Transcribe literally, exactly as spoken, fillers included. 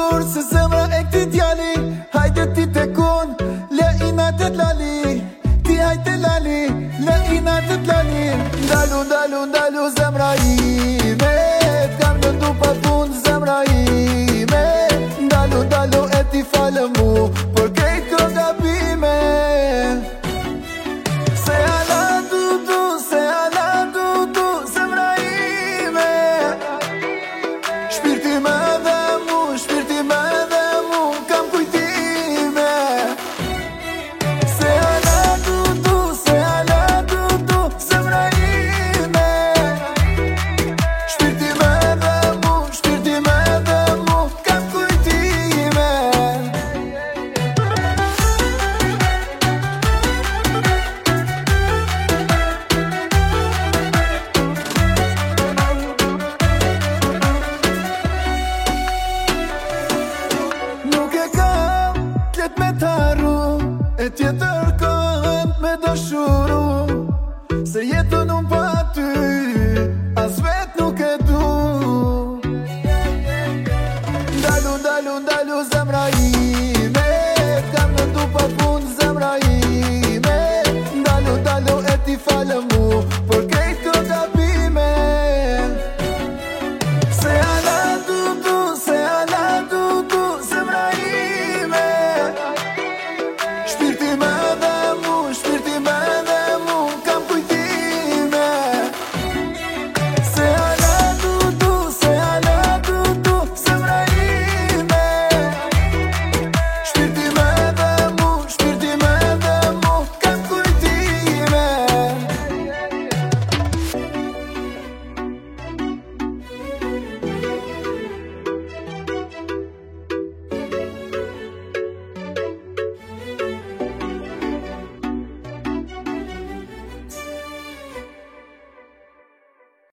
dur se zemra e këti djali. Hajde ti te kun, le ina të t'lali. Ti hajte lali, le ina të t'lali. Ndalu, ndalu, ndalu zemra ime, t'kam gëndu pa fund zemra ime. Ndalu, ndalu e ti falë mu, për krejt kë gabime. Se ala du du, se ala du du, zemra ime. Shpirti me dhe mu, shpirti me dhe mu, kam kujtime. Se ala du du, se ala du du, zemra ime. Shpirti me dhe mu, shpirti me dhe mu, kam kujtime. Nuk e kam tlet me t'arru, e tjetër kohët me dëshuru. Se jetën unë po